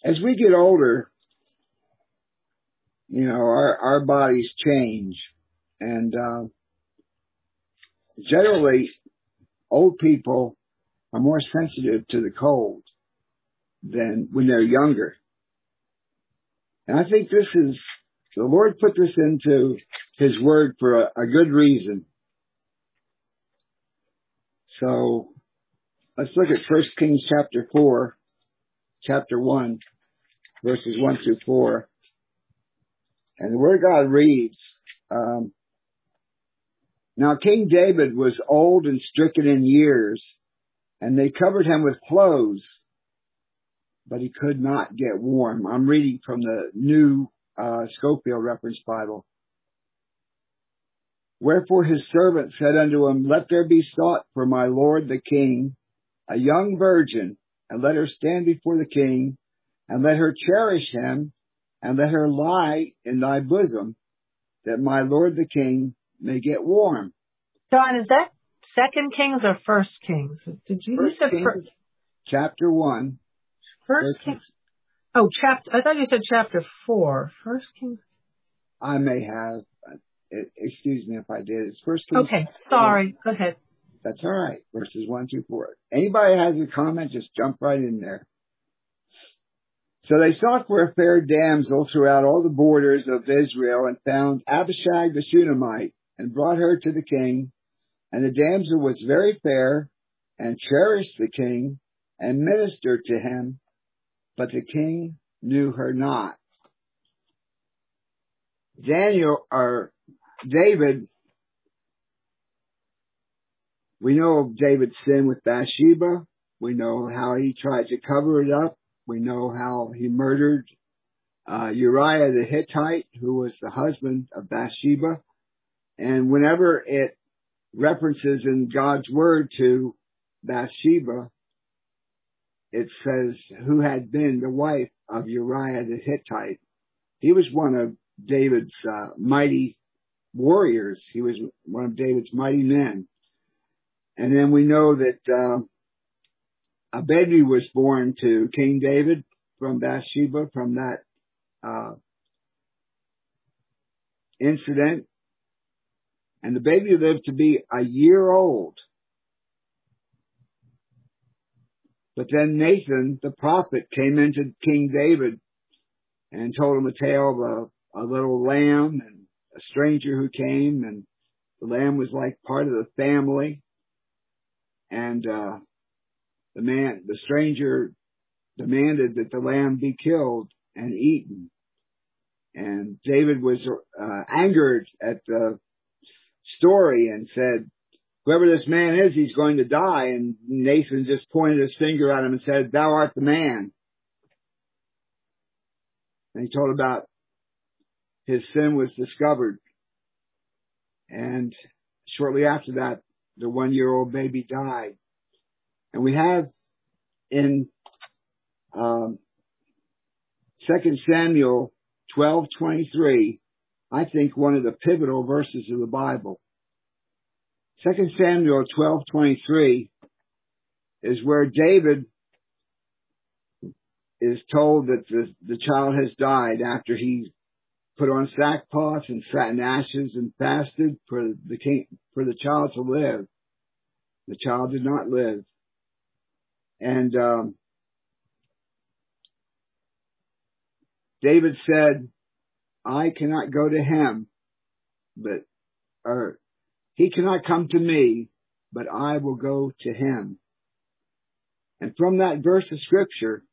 As we get older, our bodies change. And generally, old people are more sensitive to the cold than when they're younger. And I think the Lord put this into His Word for a good reason. So let's look at 1 Kings chapter 1, verses 1 through 4. And the Word of God reads, Now King David was old and stricken in years, and they covered him with clothes, but he could not get warm. I'm reading from the New Scofield Reference Bible. Wherefore his servant said unto him, Let there be sought for my lord the king a young virgin, and let her stand before the king, and let her cherish him, and let her lie in thy bosom, that my lord the king may get warm. John, is that 2 Kings or 1 Kings? Did you say Kings, chapter 1. 1 Kings. Oh, I thought you said chapter 4. 1 Kings. I may have. Excuse me if I did. It's 1 Kings. Okay, sorry. Go ahead. That's all right. Verses 1 through 4. Anybody has a comment, just jump right in there. So they sought for a fair damsel throughout all the borders of Israel, and found Abishag the Shunammite, and brought her to the king. And the damsel was very fair, and cherished the king, and ministered to him, but the king knew her not. David, we know of David's sin with Bathsheba. We know how he tried to cover it up. We know how he murdered Uriah the Hittite, who was the husband of Bathsheba. And whenever it references in God's word to Bathsheba, it says who had been the wife of Uriah the Hittite. He was one of David's mighty warriors. He was one of David's mighty men. And then we know that a baby was born to King David from Bathsheba, from that incident. And the baby lived to be a year old. But then Nathan, the prophet, came into King David and told him a tale of a little lamb and a stranger who came, and the lamb was like part of the family. And the stranger demanded that the lamb be killed and eaten. And David was angered at the story and said, whoever this man is, he's going to die. And Nathan just pointed his finger at him and said, thou art the man. And he told about his sin was discovered. And shortly after that, the 1-year-old baby died. And we have in 2 Samuel 12:23, I think one of the pivotal verses of the Bible. 2 Samuel 12:23 is where David is told that the child has died after he put on sackcloth and sat in ashes and fasted for the child to live. The child did not live. And David said, I cannot go to him, or he cannot come to me, but I will go to him. And from that verse of scripture,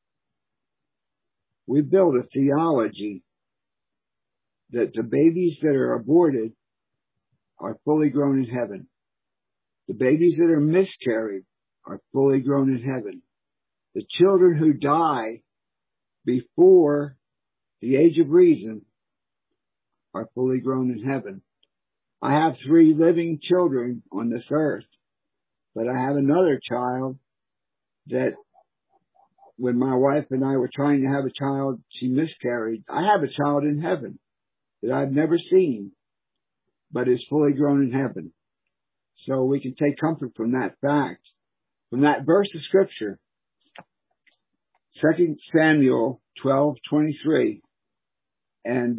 we build a theology that the babies that are aborted are fully grown in heaven. The babies that are miscarried are fully grown in heaven. The children who die before the age of reason are fully grown in heaven. I have 3 living children on this earth, but I have another child that when my wife and I were trying to have a child, she miscarried. I have a child in heaven that I've never seen, but is fully grown in heaven. So we can take comfort from that fact, from that verse of scripture. 2 Samuel 12:23. And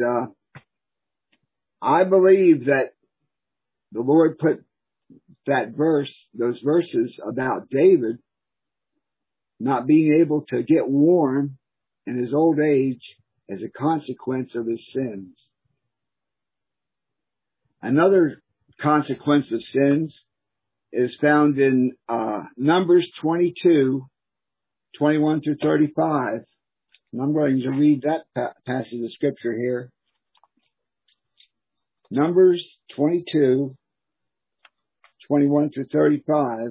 I believe that the Lord put those verses about David not being able to get warm in his old age as a consequence of his sins. Another consequence of sins is found in Numbers 22:21 through 35. And I'm going to read that passage of scripture here. Numbers 22:21 through 35.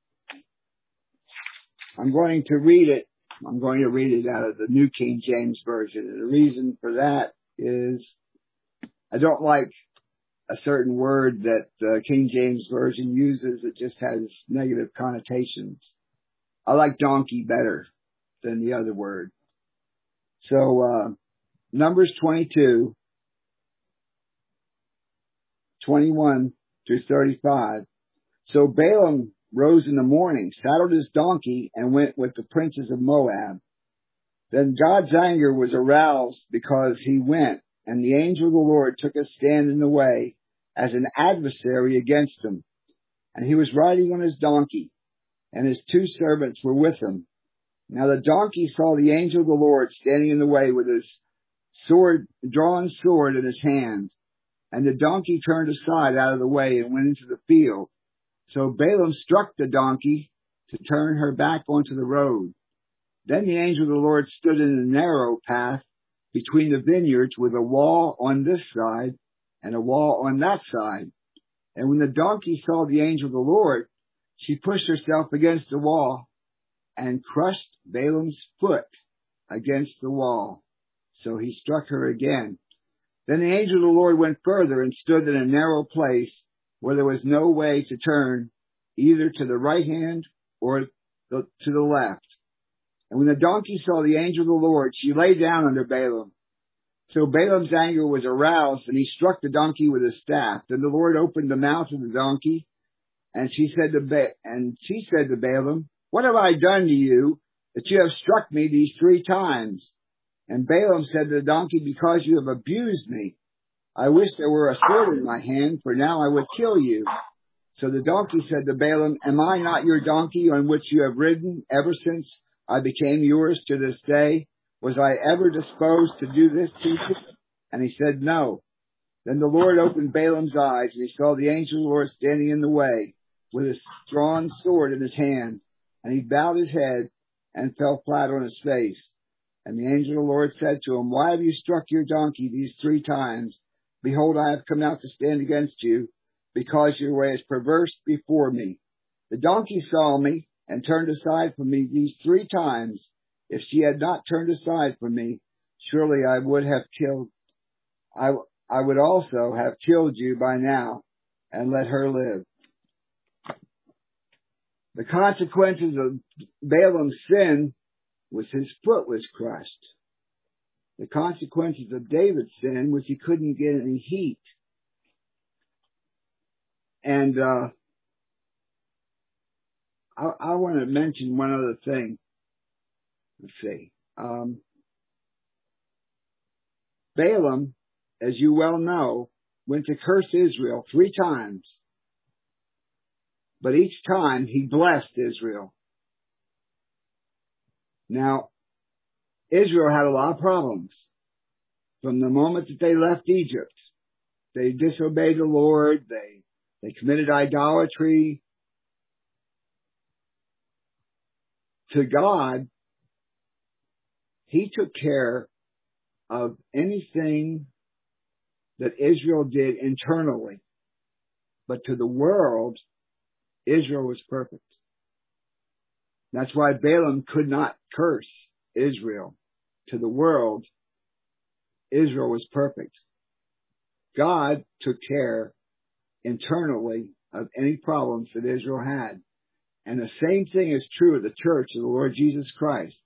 I'm going to read it out of the New King James Version. And the reason for that is I don't like a certain word that the King James Version uses. It just has negative connotations. I like donkey better than the other word. So, Numbers 22:21 through 35. So Balaam rose in the morning, saddled his donkey, and went with the princes of Moab. Then God's anger was aroused because he went, and the angel of the Lord took a stand in the way as an adversary against him. And he was riding on his donkey, and his 2 servants were with him. Now the donkey saw the angel of the Lord standing in the way with his drawn sword in his hand. And the donkey turned aside out of the way and went into the field. So Balaam struck the donkey to turn her back onto the road. Then the angel of the Lord stood in a narrow path between the vineyards with a wall on this side and a wall on that side. And when the donkey saw the angel of the Lord, she pushed herself against the wall and crushed Balaam's foot against the wall. So he struck her again. Then the angel of the Lord went further and stood in a narrow place where there was no way to turn either to the right hand or to the left. And when the donkey saw the angel of the Lord, she lay down under Balaam. So Balaam's anger was aroused, and he struck the donkey with his staff. Then the Lord opened the mouth of the donkey, and she said to Balaam, "What have I done to you that you have struck me these 3 times?" And Balaam said to the donkey, "Because you have abused me. I wish there were a sword in my hand, for now I would kill you." So the donkey said to Balaam, "Am I not your donkey on which you have ridden ever since I became yours to this day? Was I ever disposed to do this to you?" And he said, "No." Then the Lord opened Balaam's eyes, and he saw the angel of the Lord standing in the way with his drawn sword in his hand. And he bowed his head and fell flat on his face. And the angel of the Lord said to him, "Why have you struck your donkey these 3 times? Behold, I have come out to stand against you, because your way is perverse before me. The donkey saw me and turned aside from me these 3 times. If she had not turned aside from me, surely I would also have killed you by now and let her live." The consequences of Balaam's sin was his foot was crushed. The consequences of David's sin was he couldn't get any heat. And I want to mention one other thing. Let's see. Balaam, as you well know, went to curse Israel 3 times. But each time he blessed Israel. Now, Israel had a lot of problems. From the moment that they left Egypt, they disobeyed the Lord, they committed idolatry. To God, he took care of anything that Israel did internally. But to the world, Israel was perfect. That's why Balaam could not curse Israel. To the world, Israel was perfect. God took care internally of any problems that Israel had. And the same thing is true of the church of the Lord Jesus Christ.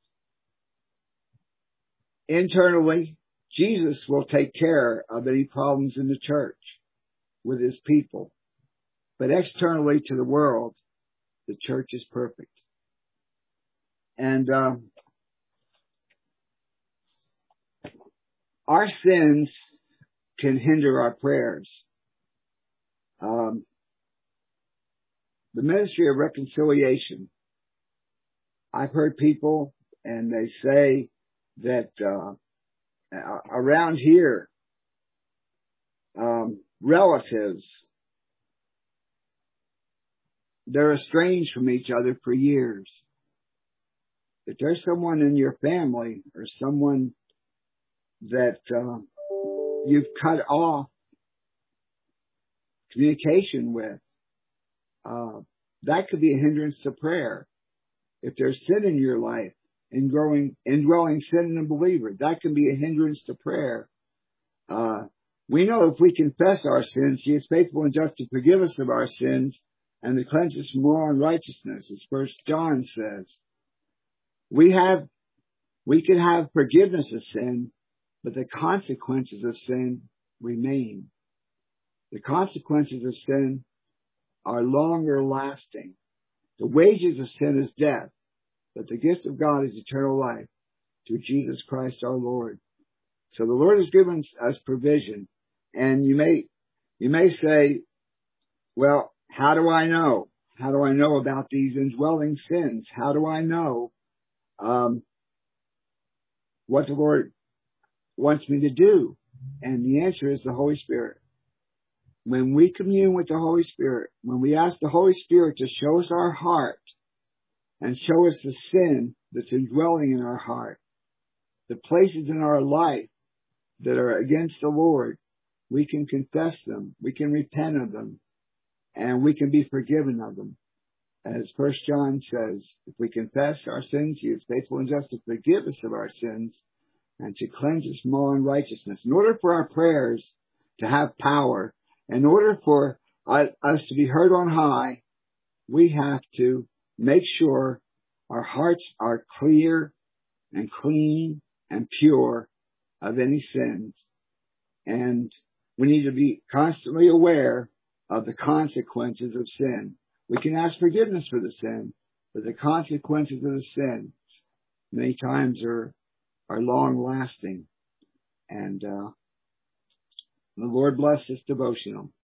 Internally, Jesus will take care of any problems in the church with his people. But externally to the world, the church is perfect. And our sins can hinder our prayers. The ministry of reconciliation. I've heard people, and they say that around here, relatives, they're estranged from each other for years. If there's someone in your family or someone that you've cut off communication with, that could be a hindrance to prayer. If there's sin in your life, indwelling sin in a believer, that can be a hindrance to prayer. We know if we confess our sins, He is faithful and just to forgive us of our sins and to cleanse us from all unrighteousness, as 1 John says. We can have forgiveness of sin, but the consequences of sin remain. The consequences of sin are longer lasting. The wages of sin is death, but the gift of God is eternal life through Jesus Christ our Lord. So the Lord has given us provision. And you may say, well, how do I know? How do I know about these indwelling sins? How do I know what the Lord wants me to do? And the answer is the Holy Spirit. When we commune with the Holy Spirit, when we ask the Holy Spirit to show us our heart and show us the sin that's indwelling in our heart, the places in our life that are against the Lord, we can confess them, we can repent of them, and we can be forgiven of them. As 1 John says, if we confess our sins, He is faithful and just to forgive us of our sins and to cleanse us from all unrighteousness. In order for our prayers to have power, in order for us to be heard on high, we have to make sure our hearts are clear and clean and pure of any sins. And we need to be constantly aware of the consequences of sin. We can ask forgiveness for the sin, but the consequences of the sin many times are long lasting. And the Lord bless this devotional.